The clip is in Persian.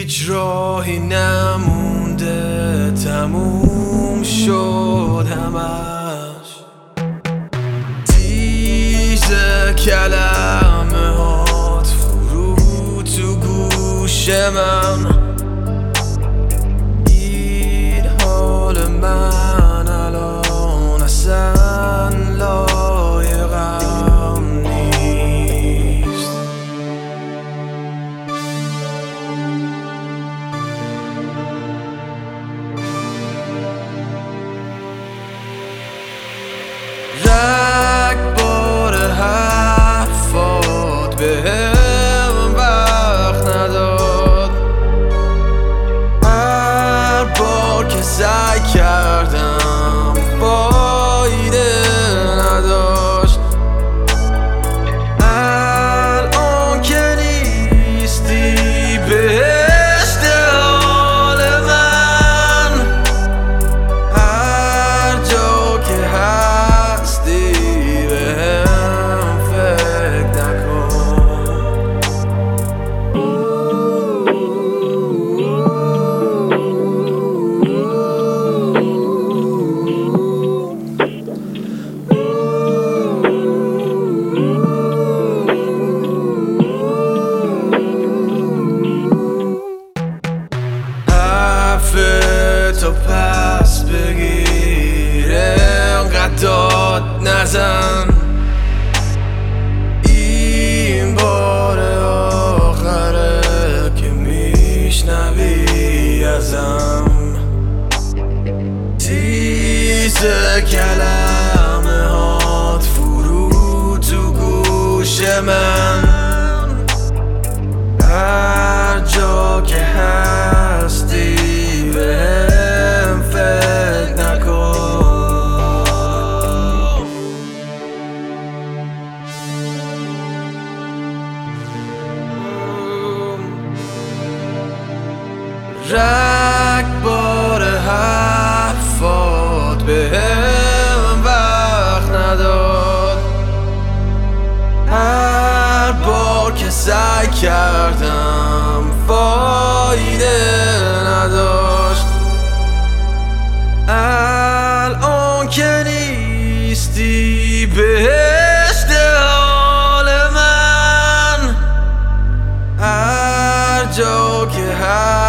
هیچ راهی نمونده، تموم شد همش. تیز کلمه هات فرو تو گوش من، این حال من الان اصلا لایقم نیست. رگبار حرفات بهم وقت نداد، هر بار که سعی کردم فایده نداشت. الان که نیستی بهشت حال من، هر جا که هستی بهم فکر تو پس بگیر، انقدر داد نزن، این بار آخره که میشنوی ازم. تیز کلمه هات فرو تو گوش من، هر جا که هستی بهم فکر نکن. رگبار حرفات بهم وقت نداد، هر بار که سعی کردم فایده نداشت. الان که نیستی بهشت حال من، هر جا که